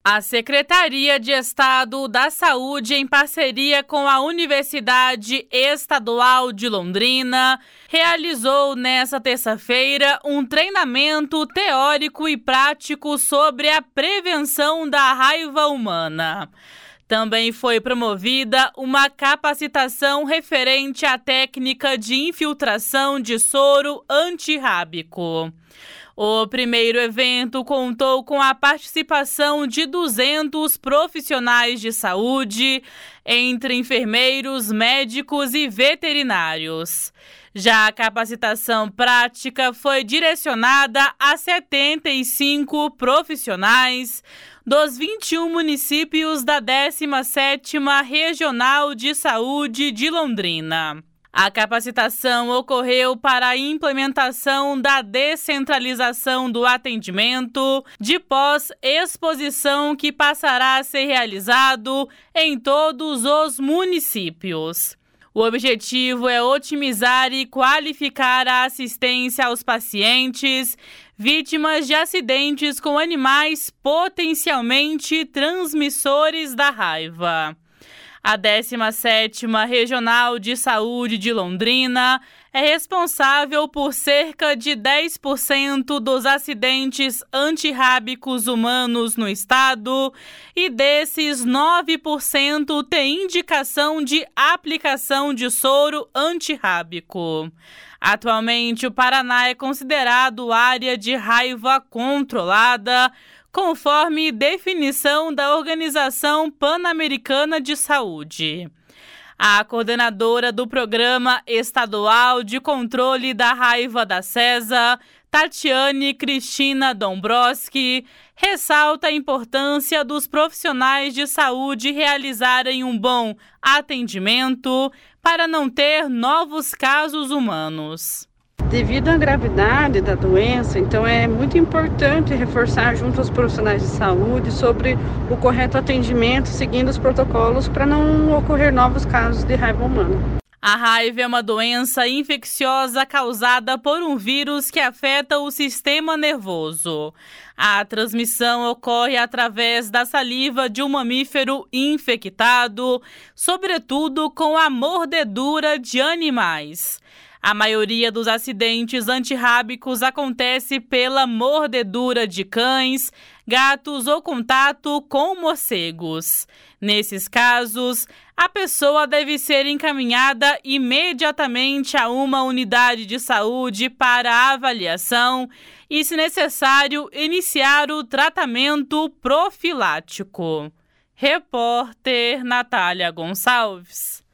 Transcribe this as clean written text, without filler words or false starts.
A Secretaria de Estado da Saúde, em parceria com a Universidade Estadual de Londrina, realizou nesta terça-feira um treinamento teórico e prático sobre a prevenção da raiva humana. Também foi promovida uma capacitação referente à técnica de infiltração de soro antirrábico. O primeiro evento contou com a participação de 200 profissionais de saúde, entre enfermeiros, médicos e veterinários. Já a capacitação prática foi direcionada a 75 profissionais dos 21 municípios da 17ª Regional de Saúde de Londrina. A capacitação ocorreu para a implementação da descentralização do atendimento de pós-exposição que passará a ser realizado em todos os municípios. O objetivo é otimizar e qualificar a assistência aos pacientes vítimas de acidentes com animais potencialmente transmissores da raiva. A 17ª Regional de Saúde de Londrina é responsável por cerca de 10% dos acidentes antirrábicos humanos no estado e desses 9% tem indicação de aplicação de soro antirrábico. Atualmente, o Paraná é considerado área de raiva controlada, conforme definição da Organização Pan-Americana de Saúde. A coordenadora do Programa Estadual de Controle da Raiva da SESA, Tatiane Cristina Dombrowski, ressalta a importância dos profissionais de saúde realizarem um bom atendimento para não ter novos casos humanos. Devido à gravidade da doença, então é muito importante reforçar junto aos profissionais de saúde sobre o correto atendimento, seguindo os protocolos para não ocorrer novos casos de raiva humana. A raiva é uma doença infecciosa causada por um vírus que afeta o sistema nervoso. A transmissão ocorre através da saliva de um mamífero infectado, sobretudo com a mordedura de animais. A maioria dos acidentes antirrábicos acontece pela mordedura de cães, gatos ou contato com morcegos. Nesses casos, a pessoa deve ser encaminhada imediatamente a uma unidade de saúde para avaliação e, se necessário, iniciar o tratamento profilático. Repórter Natália Gonçalves.